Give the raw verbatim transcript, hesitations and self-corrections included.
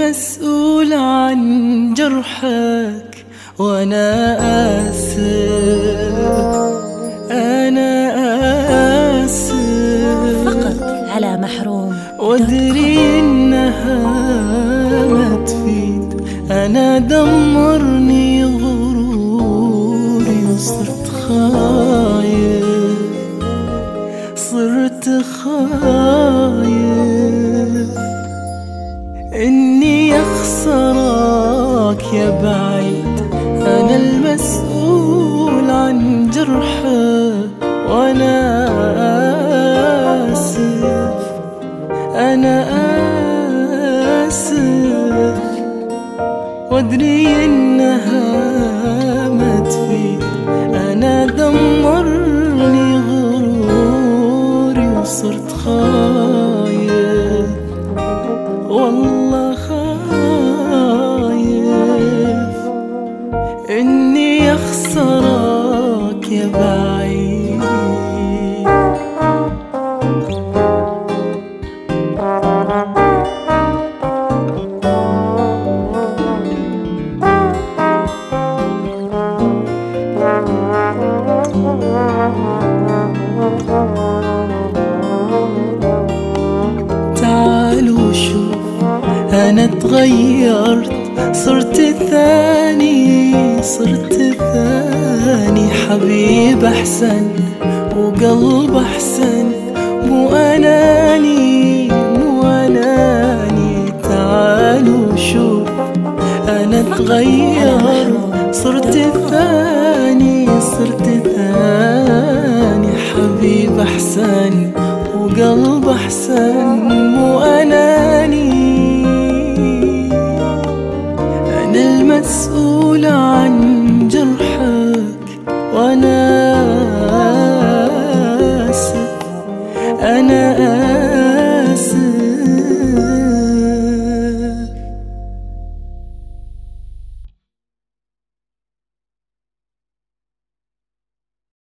المسؤول عن جرحك وأنا آسف، أنا آسف فقط على محروم. وأدري إنها ما تفيد، أنا دمرني غروري وصرت خايف، صرت خايف إني أخسرك يا بعيد. أنا المسؤول عن جرحك وأنا آسف، أنا آسف وأدري إنها ما تفيد، أنا دمرني غروري وصرت خايف، والله خايف إني أخسرك يا بعيد. تعالوا شوف أنا تغيرت، صرت ثاني، صرت ثاني حبيب أحسن وقلب أحسن، مو أناني مو أناني. تعالوا شوف أنا تغيرت، صرت ثاني، صرت ثاني حبيب أحسن وقلب أحسن، مو أناني. أنا المسؤول